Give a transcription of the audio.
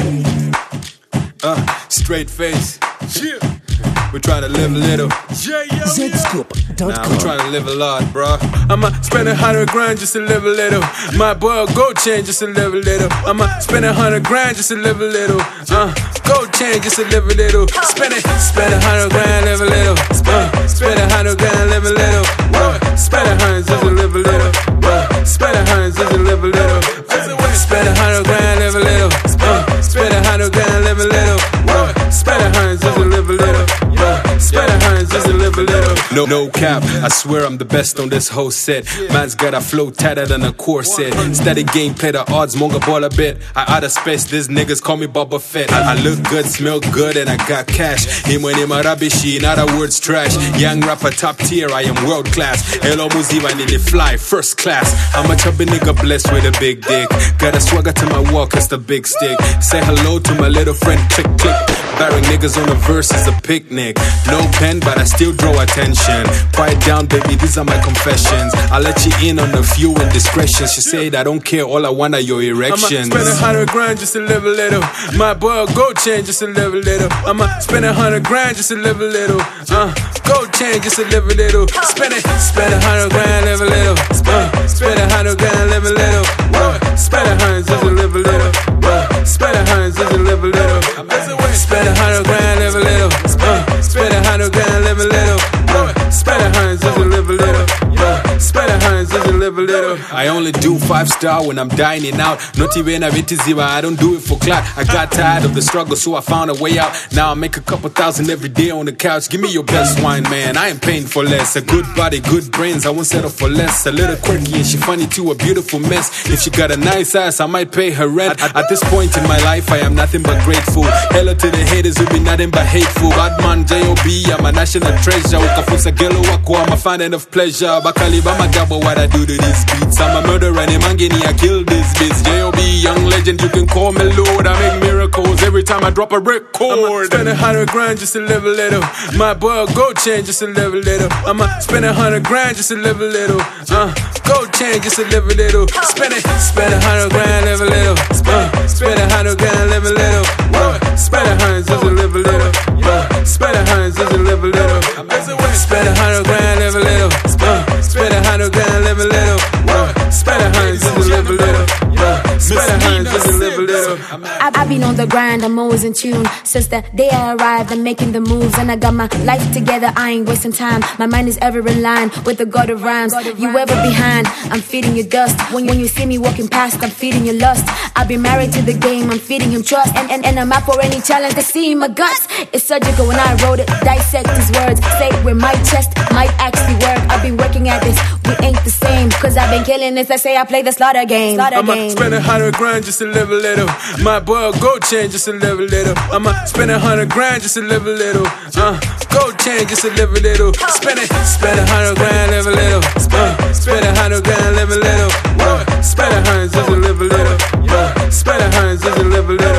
Straight face. Yeah. We're trying to live a little. Zscoop.com. Nah, we're trying to live a lot, bro. I'ma spend 100 grand just to live a little. My boy, gold chain just to live a little. I'ma spend 100 grand just to live a little. Gold chain just to live a little. Spend 100 grand, live a little. Spend 100 grand, live a little. Spend 100 just to live a little. Spend 100 just to live a little. Spend 100 grand, live a little. Spend 100 grand, live a little. Spend 100 just to live a little. Spend 100 just to live a little. No cap, I swear I'm the best on this whole set. Man's got a flow tighter than a corset. Steady gameplay, the odds monga ball a bit. I out of space, these niggas call me Boba Fett. I look good, smell good, and I got cash. Him when him a rabishi, in other words trash. Young rapper top tier, I am world class. Hello Muziva in the fly, first class. I'm a chubby nigga blessed with a big dick. Got a swagger to my walk, it's the big stick. Say hello to my little friend, click click. Barring niggas on the verse is a picnic. No pen, but I still draw attention. Quiet down, baby, these are my confessions. I'll let you in on a few indiscretions. She said, I don't care, all I want are your erections. I'ma spend 100 grand just to live a little. My boy, gold chain just to live a little. I'ma spend 100 grand just to live a little. Gold chain just to live a little. Spend 100 grand, live a little. Spend 100 grand, live a little. Spend 100 just to live a little. Spend 100 just to live a little. Spend 100 grand, live a little. Spend 100 grand, live a little. Spend 100 just to live a little. Spend 100 just to live a little. I only do 5-star when I'm dining out. Not even a vitiziva, I don't do it for clout. I got tired of the struggle, so I found a way out. Now I make a couple thousand every day on the couch. Give me your best wine, man, I ain't paying for less. A good body, good brains, I won't settle for less. A little quirky and she funny too, a beautiful mess. If she got a nice ass, I might pay her rent. At this point in my life, I am nothing but grateful. Hello to the haters who be nothing but hateful. Badman, J.O.B., I'm a national treasure. Ukafusa gelo wako, I'm a fan of pleasure. Bakaliba magabo, what I do to these beats. I'm a murderer and Mangini, I kill these beats. J.O.B., young legend, you can call me Lord. I make miracles every time I drop a record. I'ma spend 100 grand just to live a little. My boy, gold chain just to live a little. I'ma spend 100 grand just to live a little. Gold chain just to live a little. Spend 100 grand, live a little. Spend 100 grand, live a little. Spend 100 just to live a little. Spend 100 just to live a little. Spend 100 grand, live a little. Spend 100 grand, live a little. Spend 100 just to live a little. Spend 100 just to live a little. I've been on the grind, I'm always in tune. Since the day I arrived, I'm making the moves. And I got my life together, I ain't wasting time. My mind is ever in line with the god of rhymes. You ever behind, I'm feeding you dust. When you see me walking past, I'm feeding you lust. I've been married to the game, I'm feeding him trust. And I'm up for any challenge to see my guts. It's surgical when I wrote it, dissect his words. Say it with my chest, might actually work. I've been working at this, we ain't the same. Cause I've been killing this, I say I play the slaughter game. I'ma spend 100 grand just to live a little. My boy, gold chain just to live a little. I'ma spend 100 grand just to live a little. Gold chain just to live a little. Spend 100 grand, live a little. Spend 100 grand, live a little. Spend 100 just to live a little. Spend 100 just to live a little.